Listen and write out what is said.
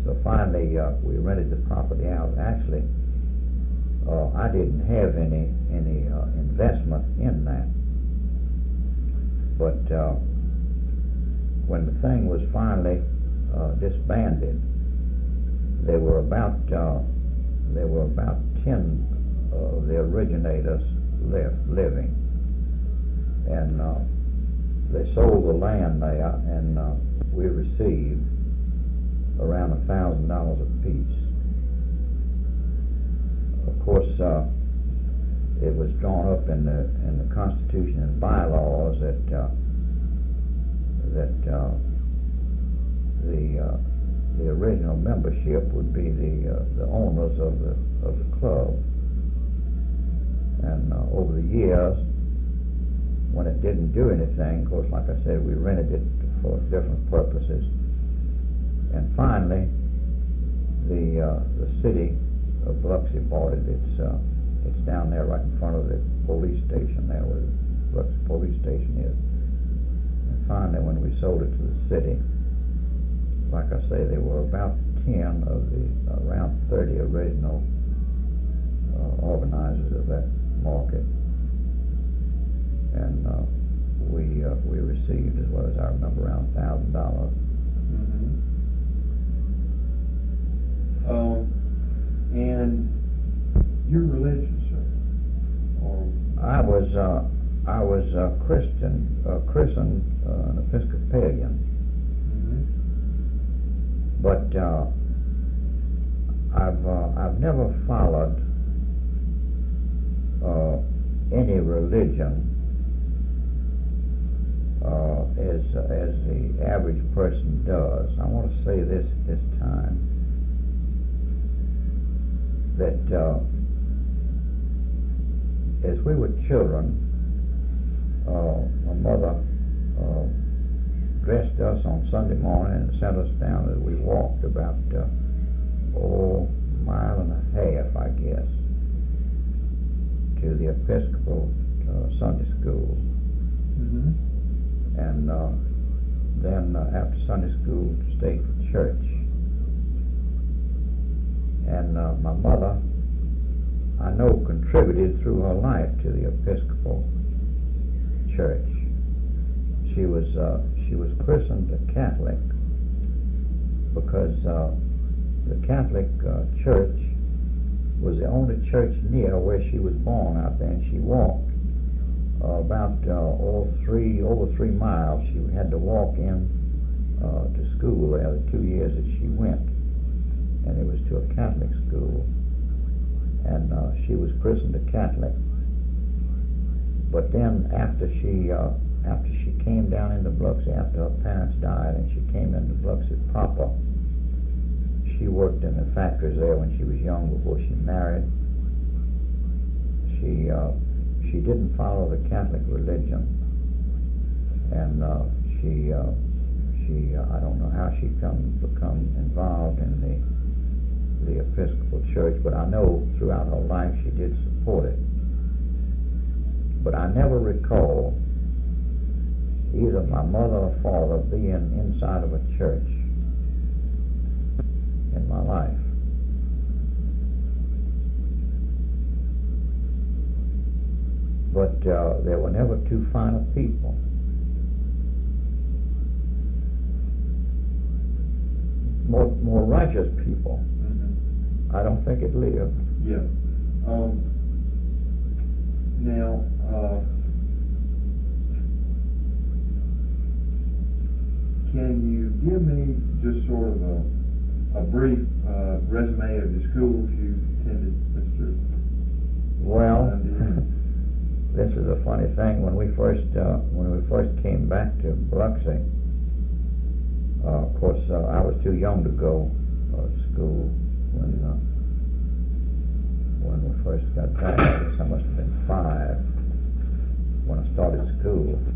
So finally, we rented the property out. Actually, I didn't have any investment in that. But when the thing was finally disbanded, there were about 10 of the originators left living, and they sold the land there, and we received around $1,000 apiece. Of course, it was drawn up in the Constitution and bylaws that the original membership would be the owners of the club. And over the years, when it didn't do anything, of course, like I said, we rented it for different purposes. And finally, the city of Biloxi bought it. It's down there right in front of the police station there, where the Biloxi police station is. And finally, when we sold it to the city, like I say, there were about 10 of the around 30 original organizers of that market, and we received, as well as I remember, around $1,000. And your religion, sir? Or I was christened an Episcopalian, but I've never followed any religion as the average person does. I want to say this time, that as we were children, my mother dressed us on Sunday morning and sent us down, as we walked about a mile and a half, I guess, to the Episcopal Sunday school. And then after Sunday school, stayed for church. And my mother, I know, contributed through her life to the Episcopal Church. She was christened a Catholic because the Catholic Church was the only church near where she was born out there, and she walked about over 3 miles. She had to walk in to school there the 2 years that she went, and it was to a Catholic school, and she was christened a Catholic. But then after she came down into Biloxi, after her parents died, and she came into Biloxi proper, she worked in the factories there when she was young before she married. She didn't follow the Catholic religion, and she I don't know how she become involved in the Episcopal Church, but I know throughout her life she did support it. But I never recall either my mother or father being inside of a church in my life. But there were never two finer people. More righteous people. I don't think it lived. Yeah. Now, can you give me just sort of a brief resume of the schools you attended, Mr. Well, this is a funny thing. When we first came back to Biloxi, of course, I was too young to go to school when we first got back. I guess I must have been 5 when I started school.